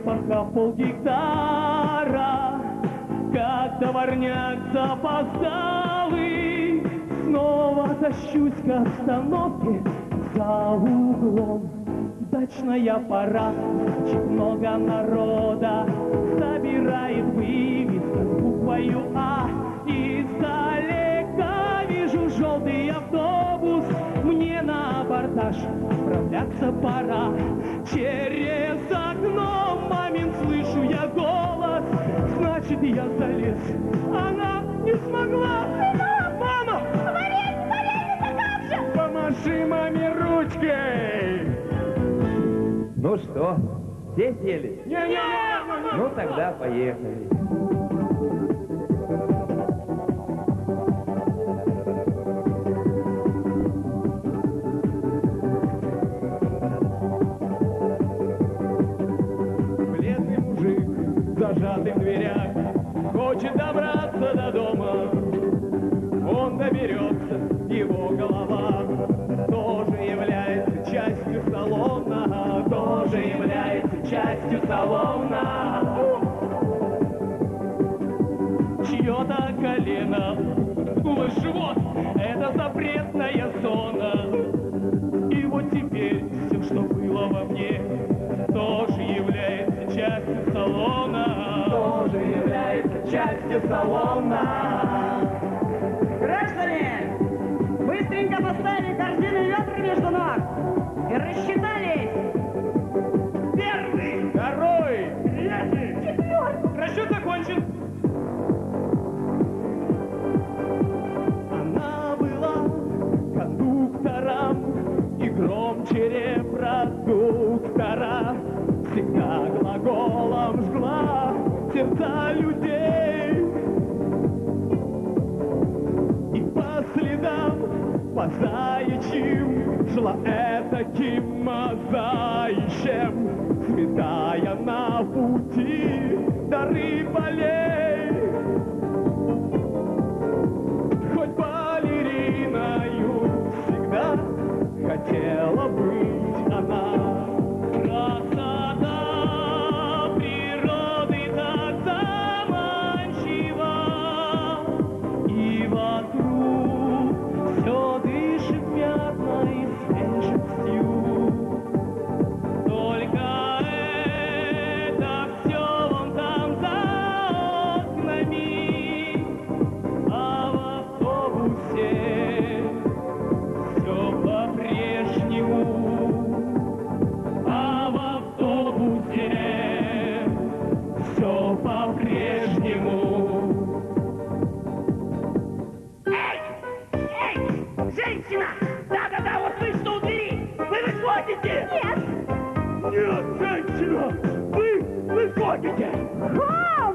пока полгектара, как товарняк запоздалый. Снова тащусь к остановке за углом. Дачная пора, много народа собирает вывеску с буквою А. Издалека вижу желтый автобус, мне на абордаж отправляться пора. Через окно мамин слышу я голос, значит я залез, она не смогла. Мама! Смотри, это как же! Помаши маме ручкой! Ну что, все сели? Не-не-не! Ну тогда поехали. Бледный мужик, зажатый в дверях, хочет добраться до дома. Он доберется, его голова тоже является частью салона, тоже является частью салона. Чье-то колено, скулы, живот — это запретная зона. И вот теперь все, что было во мне, тоже является частью салона, тоже является частью салона. Граждане, быстренько поставили корзины ведра между ног и рассчитались. Первый, второй, третий, Четвертый. расчет закончен. Она была кондуктором и громче репродуктора, всегда глаголом жгла сердца людей. И по следам, по заячьим шла этаким мозаищем, сметая на пути дары полей. Хоть балериною всегда хотела быть она. Красота природы так заманчива, и вокруг все дышит мятной свежестью. Только это все вон там за окнами, а в автобусе все по-прежнему. А в автобусе все по-прежнему. Эй! Женщина! Да-да-да, вот вы что у двери! Вы выходите! Нет. Нет, женщина, вы выходите! Хам!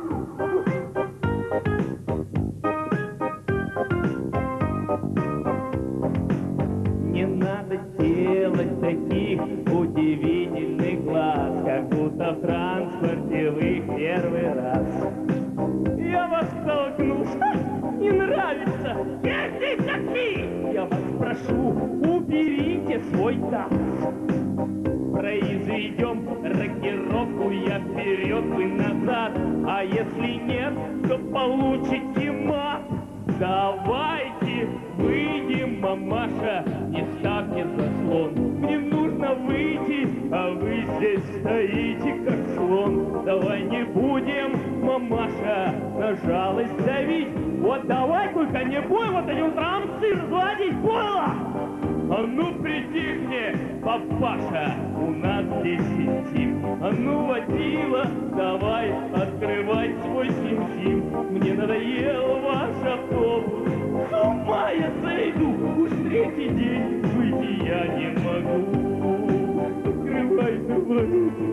Не надо делать таких удивительных глаз, как будто в транспорте вы первый раз. Я вас толкну, не нравится. Я здесь такси! Я вас прошу, уберите свой таз. Произведем рокировку, я вперед, вы назад. А если нет, то получите мат. Давайте выйдем, мамаша, не ставьте заслон. Мне нужно выйти, а вы здесь стоите, как слон. Давай не будем, мамаша, на жалость давить. Вот давай только не будем, вот они утром сыр разводить, поняла? А ну притихни, папаша, у нас здесь интим. А ну, водила, давай открывай свой сим-сим. Мне надоел ваш автобус, с ума я сойду. Уж третий день выйти я не могу. Открывай, давай.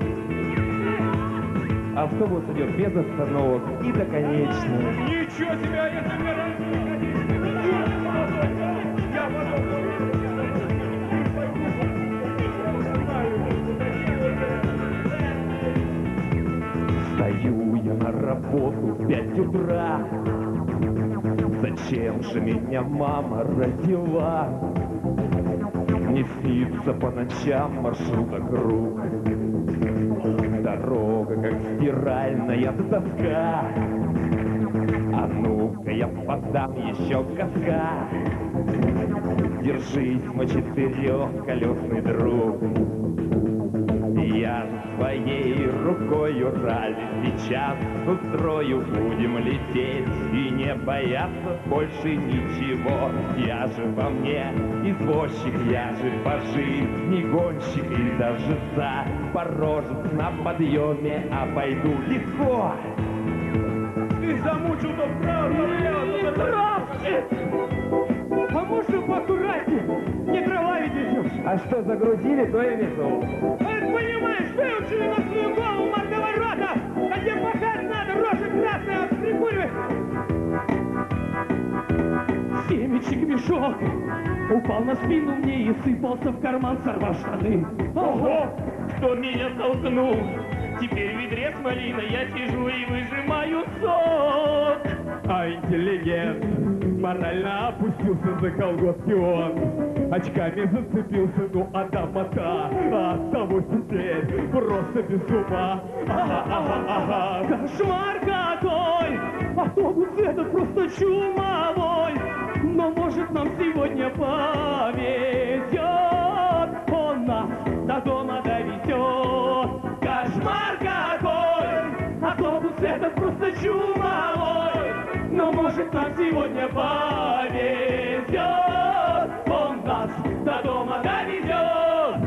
Автобус идет без остановок и до конечной. Ничего себе, это я Стою я на работу в 5 утра. Зачем же меня мама родила? Мне снится по ночам маршрут округ. дорога, как стиральная доска. А ну-ка я подам еще газка. Держись, мой четырехколесный друг. Я же своей рукою ралли сейчас устрою. Будем лететь и не бояться больше ничего. Я же во мне извозчик, я же по жизни гонщик. И даже Запорожец на подъеме обойду легко. Ты замучил-то вправо, здравствуйте! А можно поаккуратнее? Не трава ведь идешь. А что, загрузили, то и везу. Понимаешь, выучили на свою голову мордоворота! А где пахать надо, рожа красная, прикуривай! Семечек мешок упал на спину мне и сыпался в карман, сорвав штаны. Ого! Кто меня толкнул? Теперь в ведре с малиной я сижу и выжимаю сок. А интеллигент морально опустился за колготки он. Очками зацепился, ну мота, а от того теперь просто без ума. Ага. Кошмар какой! Автобус этот просто чумовой. Но может нам сегодня повезет. Он нас до дома довезет. Кошмар какой! Автобус этот просто чумовой. Но может нам сегодня повезет. Он нас до дома довезет.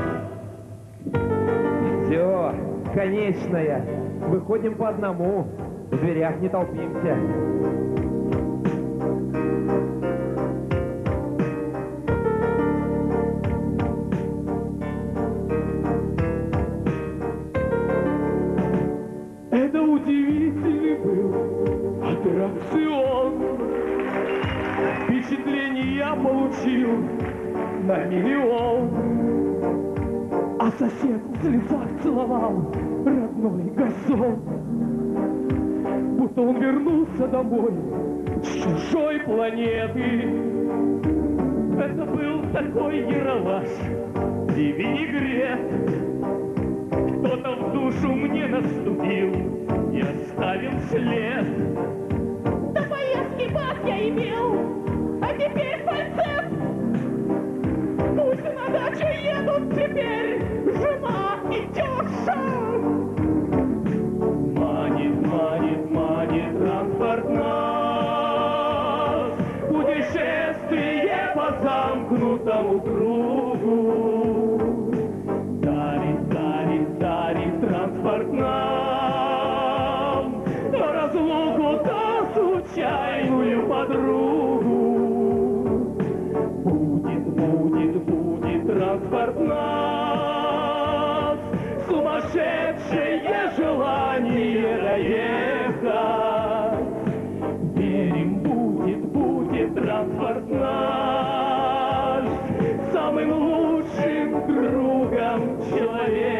Все, конечная. Выходим по одному. В дверях не толпимся. Это удивительный был аттракцион. Впечатление я получил на миллион. А сосед в слезах целовал родной гарсон. Будто он вернулся домой с чужой планеты. Это был такой ералаш и винегрет. Кто-то в душу мне наступил и оставил след. До поездки бак я имел, а теперь фальцет. Пусть на дачу едут теперь жена и теща. Манит транспорт нас. Путешествие по замкнутому кругу. Дарит транспорт нам. То разлуку, то случайную подругу. Будет транспорт нас. Сумасшедшее желание доехать. Верим, будет транспорт наш. Самым лучшим другом человека.